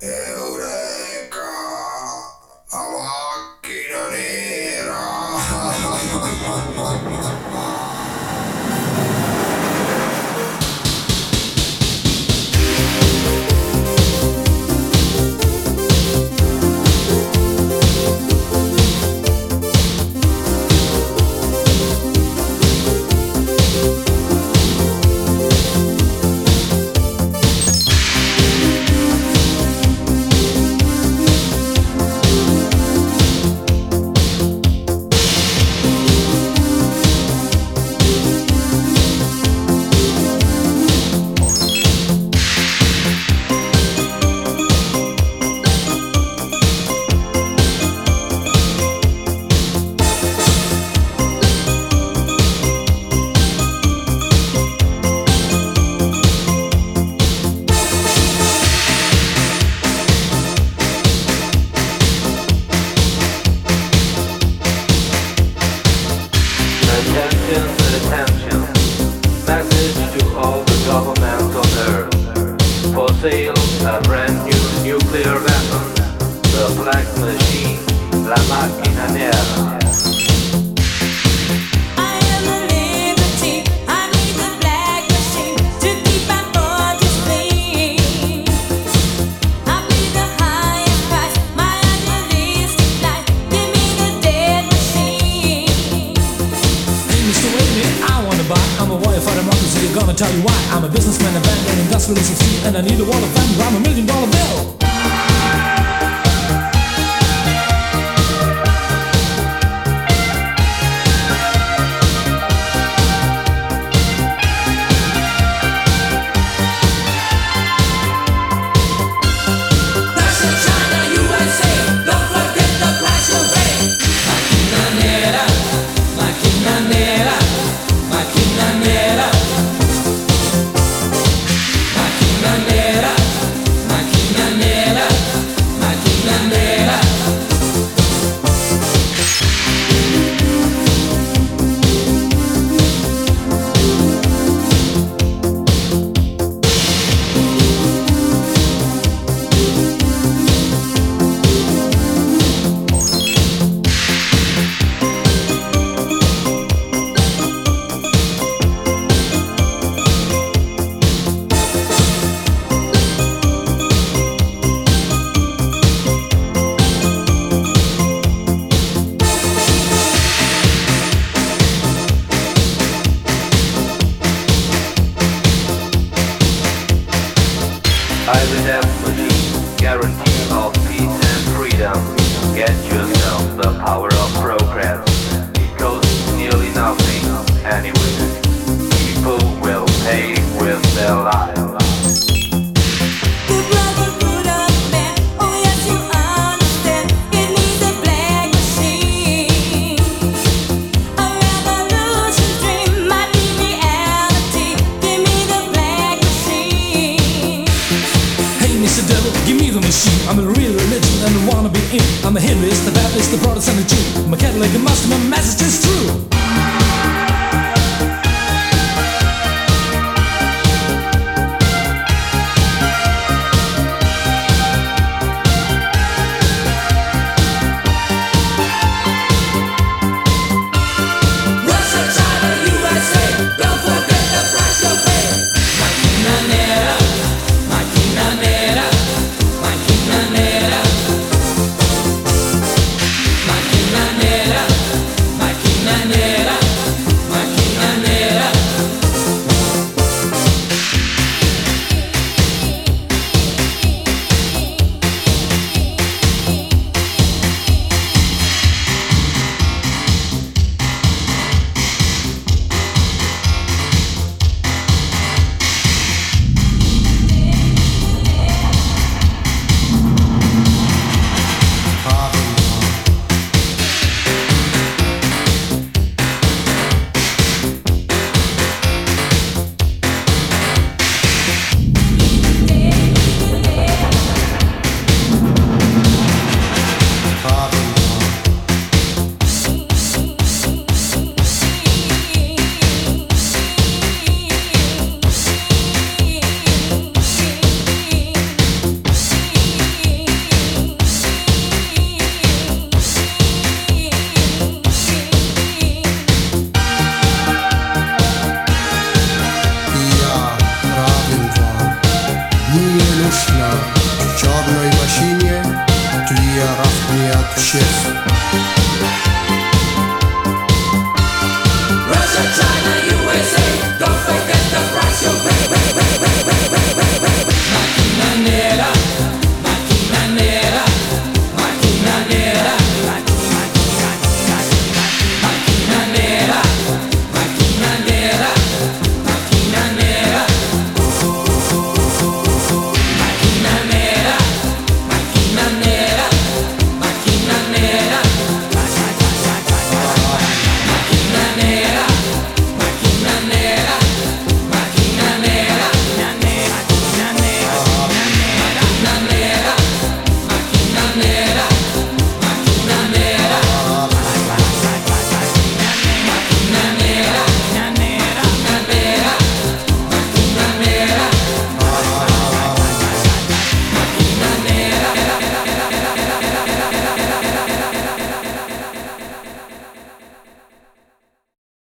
Eureka! La macchina nera! Attention, message to all the governments on Earth. For sale, a brand new nuclear weapon, the Black Machine, La Máquina Nera. I'm a warrior for democracy, I'm gonna tell you why. I'm a businessman, a bank, an industrialist of steel, and I need a wall of family. I'm $1 million bill. I the death machine, guarantee of peace and freedom. Get yourself the power of progress. It costs nearly nothing anyway. People will pay with their lives. Give me the machine, I'm a real religion and I wanna be in. I'm a Hinduist, the Baptist, the Protestant, the Jew. I'm a Catholic, a Muslim, my message is true. Máquina nera, черной машине клиеров не отчест. Russia, China,